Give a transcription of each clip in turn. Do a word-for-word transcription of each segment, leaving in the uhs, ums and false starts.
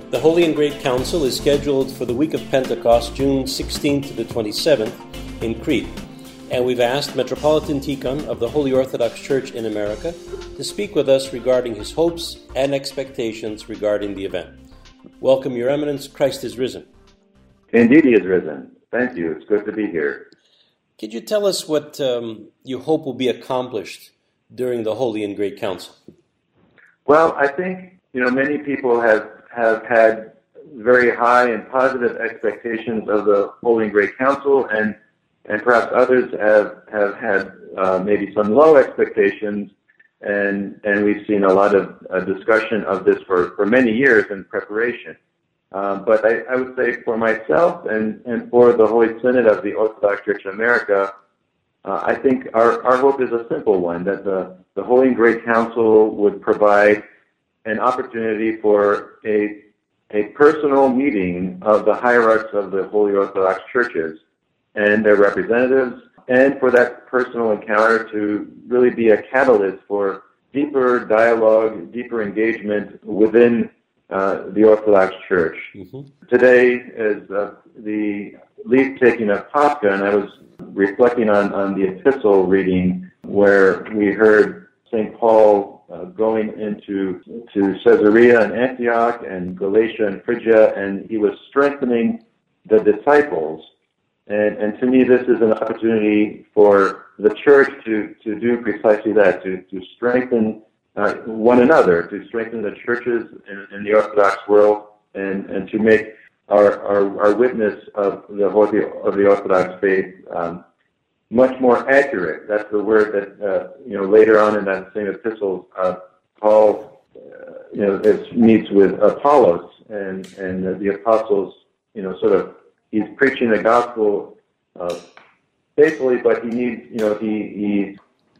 The Holy and Great Council is scheduled for the week of Pentecost, June sixteenth to the twenty-seventh in Crete. And we've asked Metropolitan Tikhon of the Holy Orthodox Church in America to speak with us regarding his hopes and expectations regarding the event. Welcome, Your Eminence. Christ is risen. Indeed, he is risen. Thank you. It's good to be here. Could you tell us what um, you hope will be accomplished during the Holy and Great Council? Well, I think, you know, many people have, have had very high and positive expectations of the Holy and Great Council, and and perhaps others have, have had uh, maybe some low expectations, and and we've seen a lot of uh, discussion of this for, for many years in preparation. Um, but I, I would say for myself and, and for the Holy Synod of the Orthodox Church in America, uh, I think our, our hope is a simple one, that the, the Holy and Great Council would provide an opportunity for a, a personal meeting of the hierarchs of the Holy Orthodox Churches and their representatives, and for that personal encounter to really be a catalyst for deeper dialogue, deeper engagement within uh, the Orthodox Church. Mm-hmm. Today is uh, the leaf-taking of Pascha, and I was reflecting on, on the epistle reading where we heard Saint Paul uh, going into to Caesarea and Antioch and Galatia and Phrygia, and he was strengthening the disciples. And, and to me, this is an opportunity for the Church to, to do precisely that, to, to strengthen uh, one another, to strengthen the churches in, in the Orthodox world, and, and to make our, our, our witness of the Holy, of the Orthodox faith um, much more accurate. That's the word that, uh, you know, later on in that same epistle, uh, Paul, uh, you know, is, meets with Apollos, and, and uh, the apostles, you know, sort of, he's preaching the gospel uh, faithfully, but he needs, you know, he he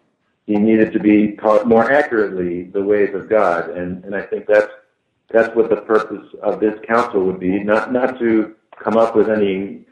he needed to be taught more accurately the ways of God, and, and I think that's that's what the purpose of this council would be, not not to come up with any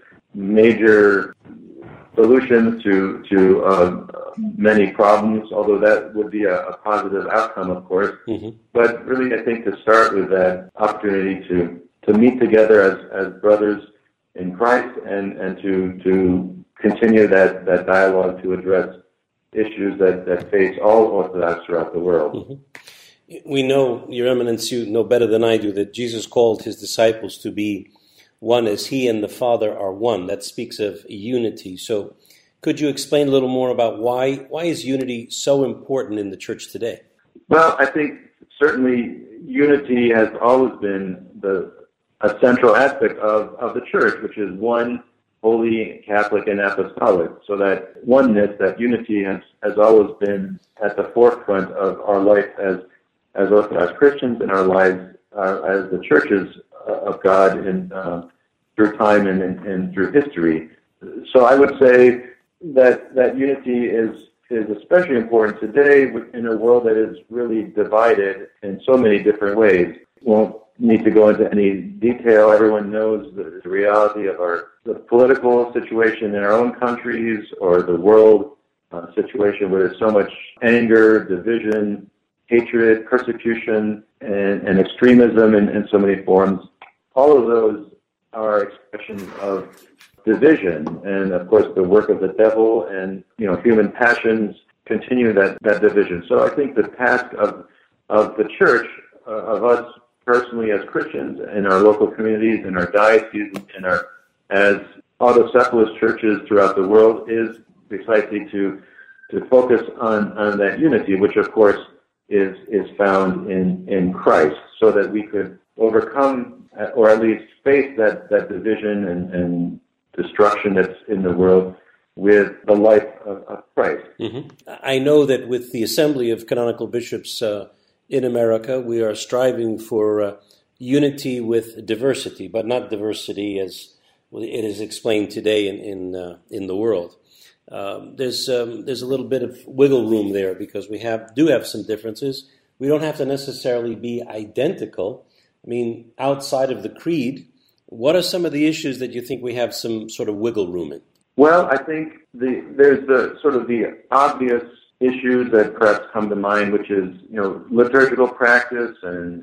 major solutions to to uh, many problems, although that would be a, a positive outcome, of course. Mm-hmm. But really, I think to start with that opportunity to to meet together as as brothers in Christ, and, and to to continue that, that dialogue to address issues that, that face all Orthodox throughout the world. Mm-hmm. We know, Your Eminence, you know better than I do, that Jesus called his disciples to be one as he and the Father are one. That speaks of unity. So could you explain a little more about why why is unity so important in the Church today? Well, I think certainly unity has always been the a central aspect of, of the Church, which is one, holy, Catholic, and apostolic. So that oneness, that unity has, has always been at the forefront of our life as as Orthodox Christians, and our lives uh, as the churches of God in, uh, through time and, and, and through history. So I would say that that unity is is especially important today in a world that is really divided in so many different ways. Won't need to go into any detail. Everyone knows the, the reality of our the political situation in our own countries, or the world uh, situation where there's so much anger, division, hatred, persecution, and, and extremism in, in so many forms. All of those are expressions of division, and of course the work of the devil, and you know human passions continue that, that division. So I think the task of of the Church, uh, of us personally as Christians in our local communities, in our dioceses, in our as autocephalous churches throughout the world, is precisely to to focus on, on that unity, which of course is is found in, in Christ, so that we could overcome, or at least face that, that division and, and destruction that's in the world with the life of, of Christ. Mm-hmm. I know that with the Assembly of Canonical Bishops uh, in America, we are striving for uh, unity with diversity, but not diversity as it is explained today in in, uh, in the world. Um, there's um, there's a little bit of wiggle room there, because we have do have some differences. We don't have to necessarily be identical. I mean, outside of the creed, what are some of the issues that you think we have some sort of wiggle room in? Well, I think the, there's the sort of the obvious issues that perhaps come to mind, which is, you know, liturgical practice and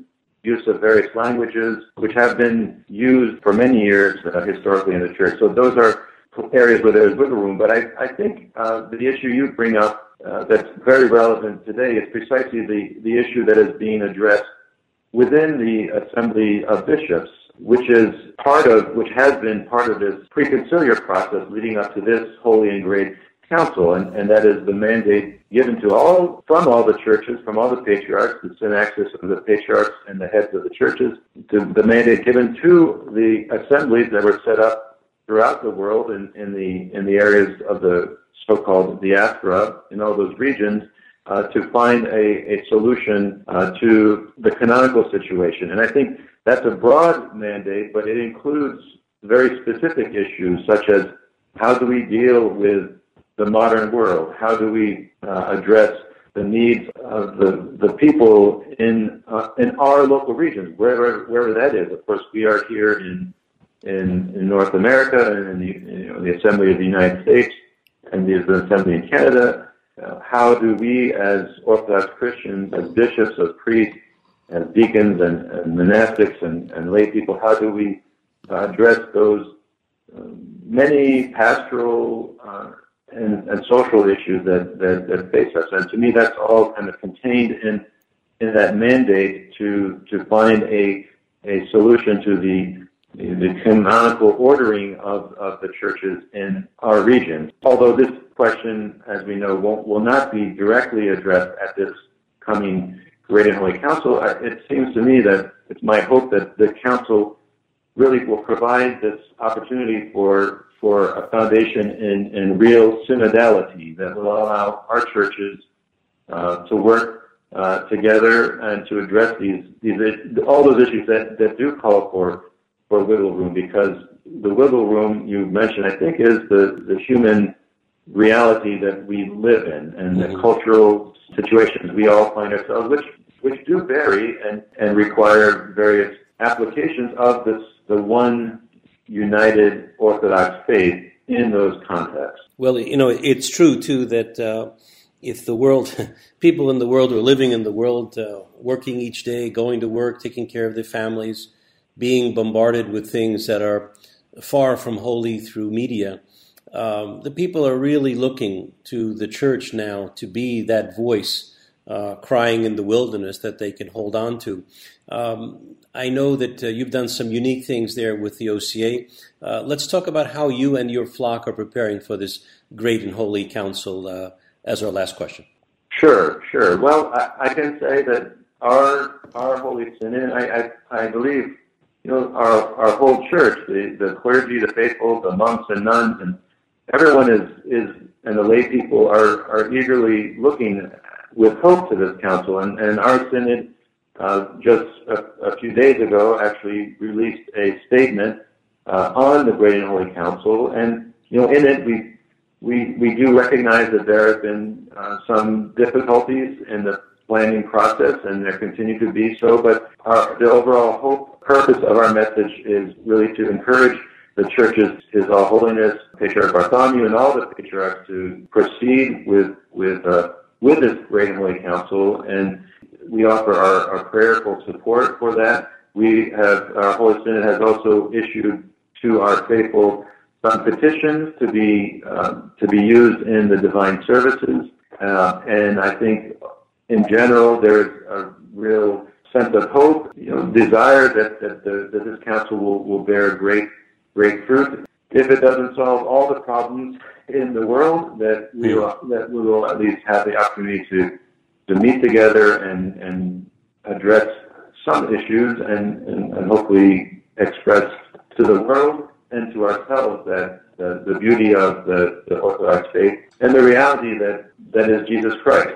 use of various languages, which have been used for many years uh, historically in the church. So those are areas where there's wiggle room. But I, I think uh, the issue you bring up uh, that's very relevant today is precisely the, the issue that is being addressed within the Assembly of Bishops, which is part of, which has been part of this preconciliar process leading up to this Holy and Great Council, and, and that is the mandate given to all, from all the churches, from all the patriarchs, the synaxis of the patriarchs and the heads of the churches, to the mandate given to the assemblies that were set up throughout the world in, in the in the areas of the so-called diaspora, in all those regions, uh, to find a, a solution uh, to the canonical situation. And I think that's a broad mandate, but it includes very specific issues, such as how do we deal with the modern world? How do we uh, address the needs of the, the people in uh, in our local regions, wherever wherever that is? Of course, we are here in in, in North America and in the, you know, the Assembly of the United States and the, the Assembly in Canada. Uh, how do we, as Orthodox Christians, as bishops, as priests, as deacons and, and monastics and, and lay people, how do we uh, address those uh, many pastoral uh, and, and social issues that, that, that face us? And to me, that's all kind of contained in in that mandate to to find a a solution to the the canonical ordering of, of the churches in our region. Although this question, as we know, won't, will not be directly addressed at this coming Great and Holy Council, it seems to me that it's my hope that the Council really will provide this opportunity for for a foundation in, in real synodality that will allow our churches uh, to work uh, together and to address these these all those issues that, that do call for for wiggle room, because the wiggle room you mentioned, I think, is the, the human reality that we live in and the cultural situations we all find ourselves, which which do vary and, and require various applications of this the one united Orthodox faith in those contexts. Well, you know, it's true, too, that uh, if the world, people in the world are living in the world, uh, working each day, going to work, taking care of their families, being bombarded with things that are far from holy through media, um, the people are really looking to the church now to be that voice uh, crying in the wilderness that they can hold on to. Um, I know that uh, you've done some unique things there with the O C A. Uh, let's talk about how you and your flock are preparing for this Great and Holy Council uh, as our last question. Sure, sure. Well, I, I can say that our our Holy Synod, I, I, I believe, you know, our our whole church, the, the clergy, the faithful, the monks and nuns, and everyone is, is and the lay people are, are eagerly looking with hope to this council. And, and our synod, uh, just a, a few days ago, actually released a statement uh, on the Great and Holy Council. And, you know, in it, we we, we do recognize that there have been uh, some difficulties in the planning process, and there continue to be so. But our, the overall hope, purpose of our message is really to encourage the churches, His All Holiness, Patriarch Bartholomew, and all the patriarchs to proceed with with uh, with this Great and Holy Council, and we offer our, our prayerful support for that. We have our Holy Synod has also issued to our faithful some petitions to be uh, to be used in the divine services, uh, and I think in general there is a real sense of hope, you know, desire that that, the, that this council will, will bear great great fruit. If it doesn't solve all the problems in the world, that we will, that we will at least have the opportunity to to meet together and and address some issues and, and, and hopefully express to the world and to ourselves that the, the beauty of the, the Orthodox faith and the reality that, that is Jesus Christ.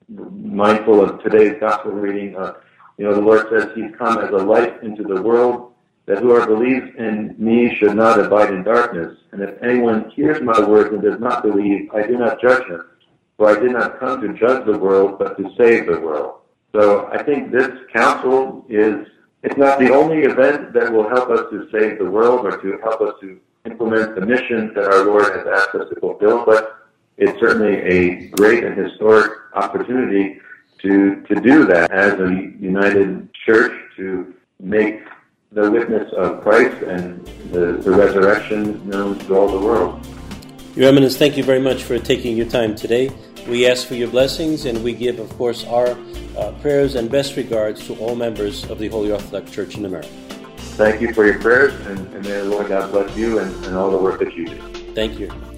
Mindful of today's gospel reading, uh, you know, the Lord says He's come as a light into the world, that whoever believes in me should not abide in darkness. And if anyone hears my words and does not believe, I do not judge him. For I did not come to judge the world, but to save the world. So I think this council is, it's not the only event that will help us to save the world or to help us to implement the mission that our Lord has asked us to fulfill, but it's certainly a great and historic opportunity to to do that as a united church, to make the witness of Christ and the, the resurrection known to all the world. Your Eminence, thank you very much for taking your time today. We ask for your blessings, and we give, of course, our uh, prayers and best regards to all members of the Holy Orthodox Church in America. Thank you for your prayers, and, and may the Lord God bless you and, and all the work that you do. Thank you.